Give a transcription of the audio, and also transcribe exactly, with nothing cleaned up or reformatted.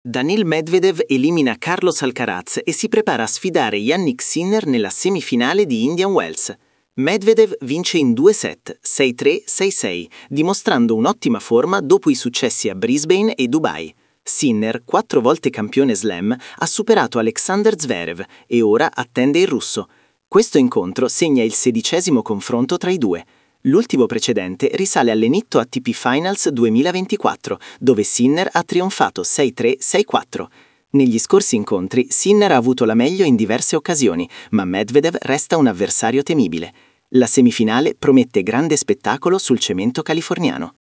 Daniil Medvedev elimina Carlos Alcaraz e si prepara a sfidare Jannik Sinner nella semifinale di Indian Wells. Medvedev vince in due set, sei tre sei sei, dimostrando un'ottima forma dopo i successi a Brisbane e Dubai. Sinner, quattro volte campione slam, ha superato Alexander Zverev e ora attende il russo. Questo incontro segna il sedicesimo confronto tra i due. L'ultimo precedente risale all'Enitto A T P Finals duemilaventiquattro, dove Sinner ha trionfato sei tre sei quattro. Negli scorsi incontri Sinner ha avuto la meglio in diverse occasioni, ma Medvedev resta un avversario temibile. La semifinale promette grande spettacolo sul cemento californiano.